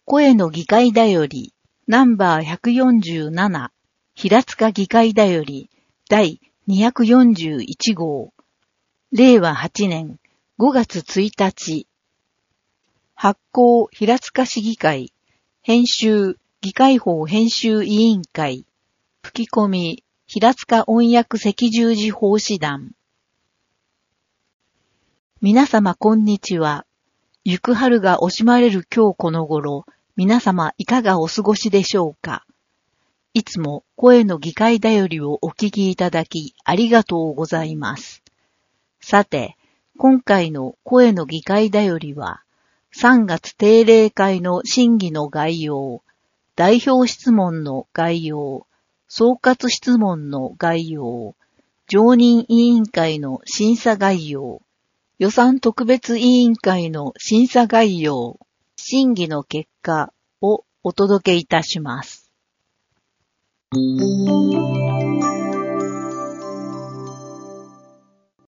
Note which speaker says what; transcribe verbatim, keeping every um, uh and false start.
Speaker 1: 声の議会だより、ナンバーひゃくよんじゅうなな、平塚議会だより、第にひゃくよんじゅういち号、れいわはちねんごがつついたち、発行平塚市議会、編集議会法編集委員会、吹き込み平塚音訳赤十字奉仕団。皆様こんにちは。行く春が惜しまれる今日この頃、皆様いかがお過ごしでしょうか。いつも声の議会だよりをお聞きいただきありがとうございます。さて、今回の声の議会だよりは、さんがつ定例会の審議の概要、代表質問の概要、総括質問の概要、常任委員会の審査概要、予算特別委員会の審査概要、審議の結果をお届けいたします。